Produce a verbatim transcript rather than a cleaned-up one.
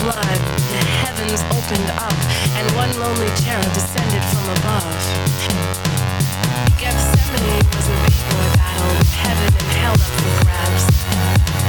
blood, the heavens opened up, and one lonely cherub descended from above. Gethsemane was a big boy battle with heaven and hell up for